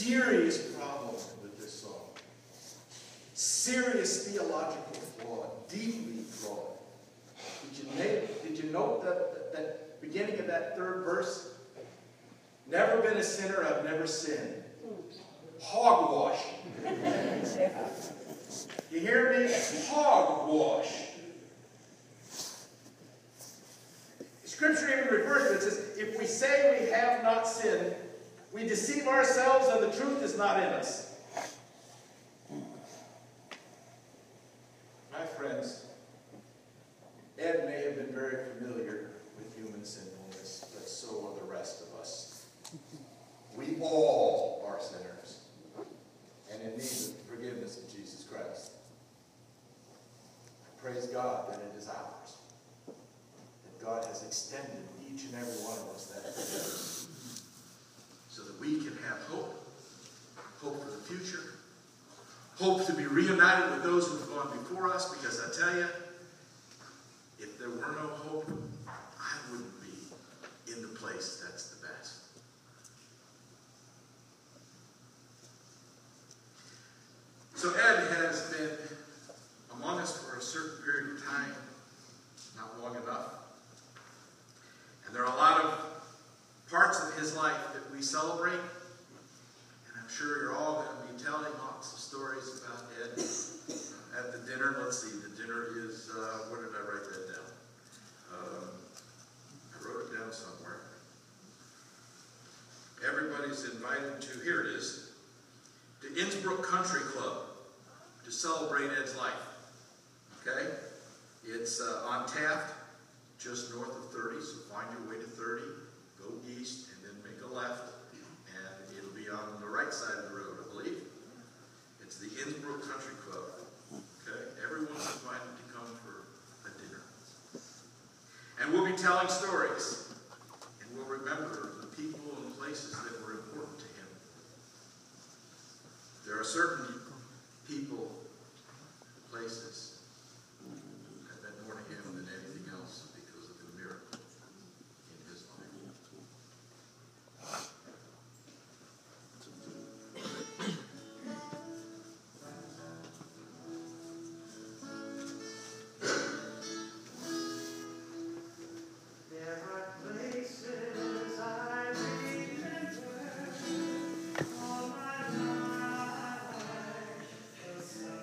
serious problem with this song. Serious theological flaw, deeply flawed. Did you note that beginning of that third verse? Never been a sinner, I've never sinned. Hogwash. You hear me? Hogwash. Scripture even refers to it. It says, if we say we have not sinned, we deceive ourselves and the truth is not in us. My friends, Ed may have been very familiar with human sinfulness, but so are the rest of us. We all are sinners and in need of the forgiveness of Jesus Christ. Praise God that it is ours. That God has extended each and every one of us that forgiveness so that we can have hope. Hope for the future. Hope to be reunited with those who have gone before us, because I tell you, if there were no hope, I wouldn't be in the place that's the best. So Ed has been among us for a certain period of time, not long enough. And there are a lot of parts of his life that we celebrate. And I'm sure you're all going to be telling lots of stories about Ed at the dinner. Let's see, the dinner is, where did I write that down? I wrote it down somewhere. Everybody's invited to, here it is, to Innsbruck Country Club to celebrate Ed's life. Okay? It's on Taft, just north of 30, so find your way to 30, go east, and then make a left, and it'll be on the right side of the road, I believe. It's the Innsbruck Country Club. Okay? Everyone's invited to come for a dinner. And we'll be telling stories, and we'll remember the people and places that were important to him. There are certain people, places that meant more to him than anything else because of the miracle in his life. There are places I remember all my life.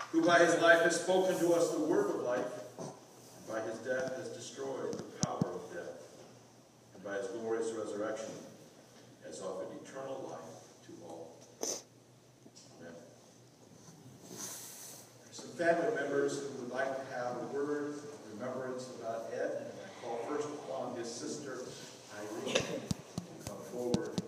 who by his life has spoken to us the word of life, and by his death has destroyed the power of death, and by his glorious resurrection has offered eternal life to all. Amen. Some family members who would like to have a word of remembrance about Ed, and I call first upon his sister Irene to come forward.